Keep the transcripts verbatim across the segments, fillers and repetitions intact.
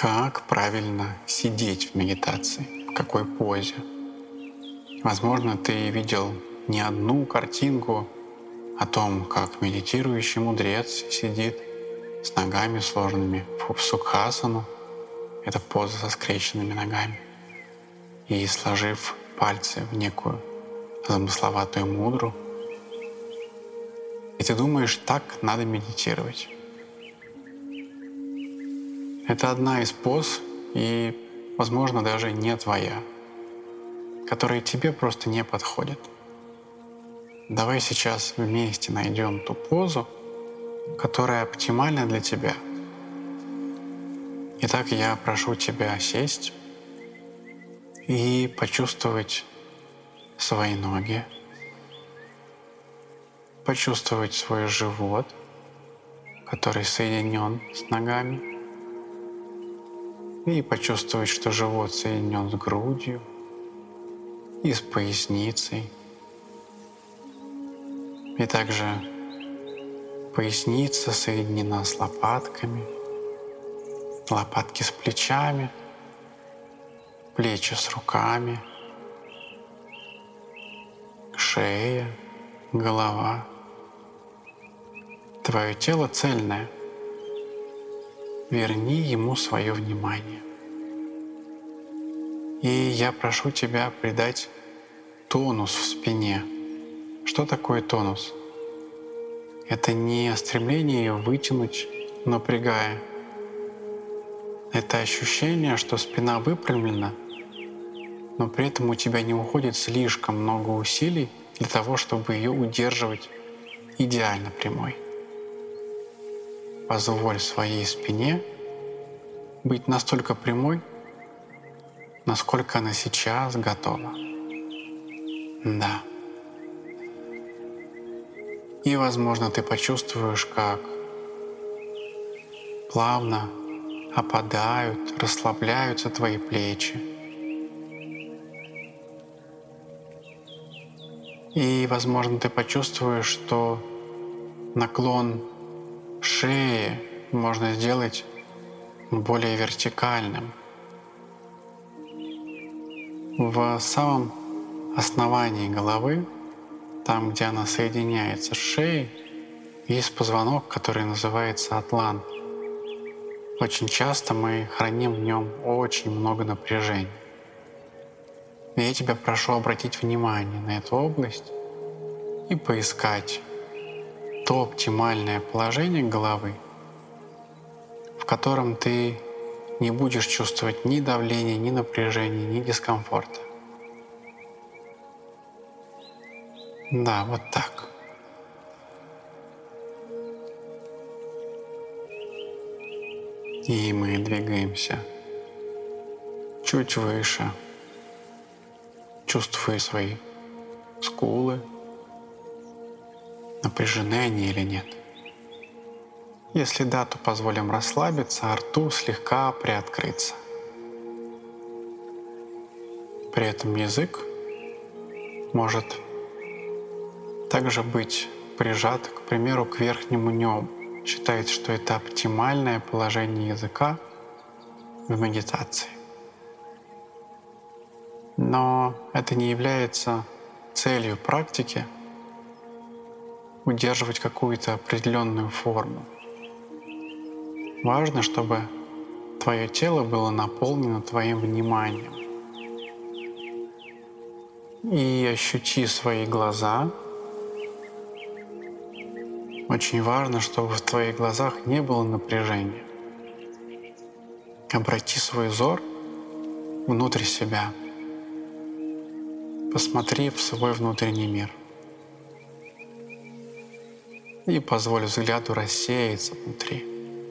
Как правильно сидеть в медитации? В какой позе? Возможно, ты видел не одну картинку о том, как медитирующий мудрец сидит с ногами сложенными в сукхасану. Это поза со скрещенными ногами. И сложив пальцы в некую замысловатую мудру. И ты думаешь, так надо медитировать. Это одна из поз, и, возможно, даже не твоя, которая тебе просто не подходит. Давай сейчас вместе найдем ту позу, которая оптимальна для тебя. Итак, я прошу тебя сесть и почувствовать свои ноги, почувствовать свой живот, который соединен с ногами, и почувствовать, что живот соединен с грудью и с поясницей. И также поясница соединена с лопатками, лопатки с плечами, плечи с руками, шея, голова. Твое тело цельное. Верни ему свое внимание. И я прошу тебя придать тонус в спине. Что такое тонус? Это не стремление ее вытянуть, напрягая. Это ощущение, что спина выпрямлена, но при этом у тебя не уходит слишком много усилий для того, чтобы ее удерживать идеально прямой. Позволь своей спине быть настолько прямой, насколько она сейчас готова. Да. И, возможно, ты почувствуешь, как плавно опадают, расслабляются твои плечи. И, возможно, ты почувствуешь, что наклон шеи можно сделать более вертикальным. В самом основании головы, там, где она соединяется с шеей, есть позвонок, который называется атлант. Очень часто мы храним в нем очень много напряжения. И я тебя прошу обратить внимание на эту область и поискать то оптимальное положение головы, в котором ты не будешь чувствовать ни давления, ни напряжения, ни дискомфорта. Да, вот так. И мы двигаемся чуть выше, чувствуя свои скулы, напряжены они или нет. Если да, то позволим расслабиться, а рту слегка приоткрыться. При этом язык может также быть прижат, к примеру, к верхнему небу. Считается, что это оптимальное положение языка в медитации. Но это не является целью практики удерживать какую-то определенную форму. Важно, чтобы твое тело было наполнено твоим вниманием. И ощути свои глаза. Очень важно, чтобы в твоих глазах не было напряжения. Обрати свой взор внутрь себя. Посмотри в свой внутренний мир. И позволь взгляду рассеяться внутри.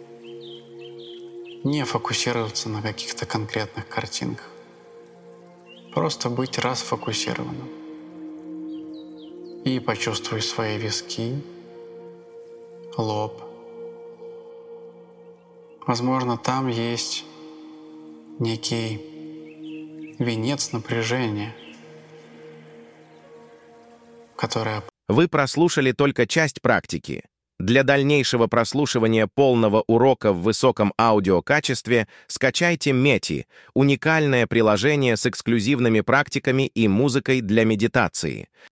Не фокусироваться на каких-то конкретных картинках. Просто быть расфокусированным. И почувствуй свои виски, лоб. Возможно, там есть некий венец напряжения, которое... Вы прослушали только часть практики. Для дальнейшего прослушивания полного урока в высоком аудиокачестве скачайте Мети — уникальное приложение с эксклюзивными практиками и музыкой для медитации.